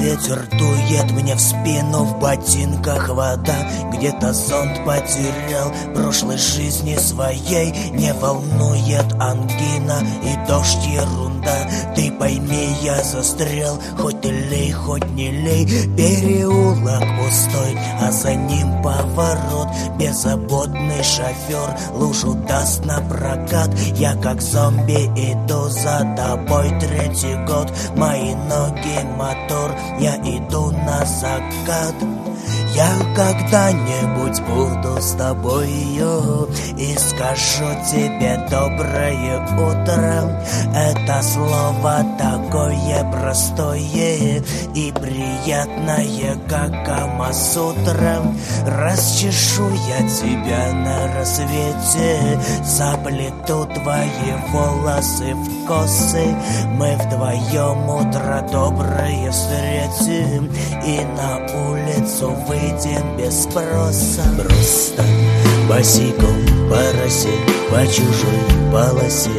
ветер дует мне в спину, в ботинках вода. Где-то зонт потерял прошлой жизни своей. Не волнует ангина и дождь ерунда. Ты пойми, я застрял, хоть ты лей, хоть не лей. Переулок пустой, а за ним поворот. Беззаботный шофер лужу даст на прокат. Я как зомби иду за тобой третий год. Мои ноги мотор, я иду на закат. Я когда-нибудь буду с тобою и скажу тебе доброе утро. Это слово такое простое и приятное, как Камасутра. Расчешу я тебя на рассвете, заплету твои волосы в косы. Мы вдвоем утро доброе встретим и на улицу выйдем без спроса. Просто босиком по росе, по чужой полосе.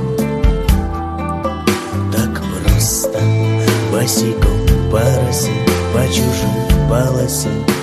Так просто босиком по росе, по чужой полосе.